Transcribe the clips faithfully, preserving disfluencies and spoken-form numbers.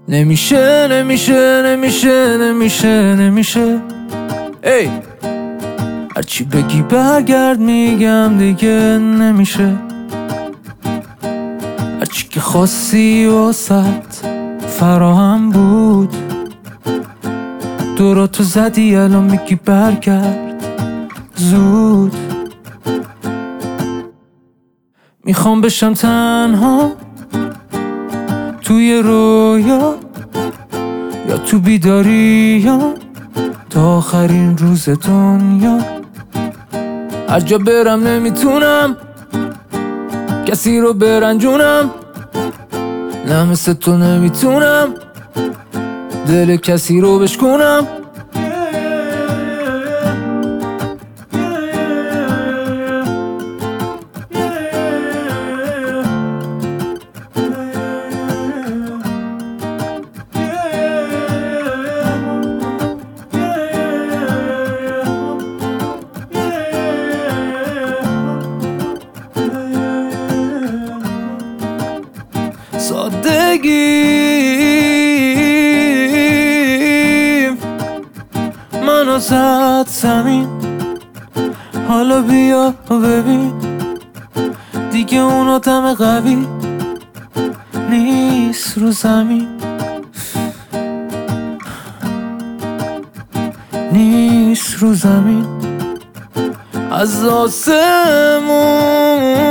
نمیشه نمیشه نمیشه نمیشه نمیشه ای هرچی بگی برگرد میگم دیگه نمیشه. هرچی که خواستی واسط فراهم بود دوراتو زدی الان میگی برگرد زود. میخوام بشم تنها توی رویا یا تو بیداری یا تا آخرین روز دنیا. هر جا برم نمیتونم کسی رو برنجونم، نه مثل تو نمیتونم دل کسی رو بشکونم. سادگیم منو زد زمین، حالا بیا ببین دیگه اون آدم قوی نیست رو زمین، نیست رو زمین. از آسمون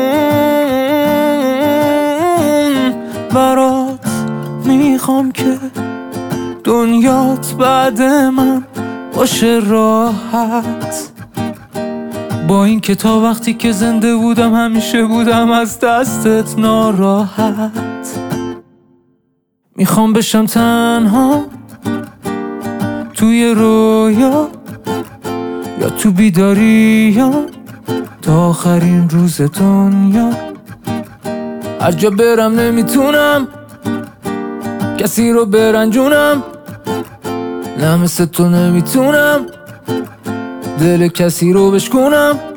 برات میخوام که دنیات بعد من باشه راحت، با این که تا وقتی که زنده بودم همیشه بودم از دستت ناراحت. میخوام بشم تنها توی رویا یا تو بیداری یا تا آخرین روز دنیا. هر جا برم نمیتونم کسی رو برنجونم، نه مثل تو نمیتونم دل کسی رو بشکونم.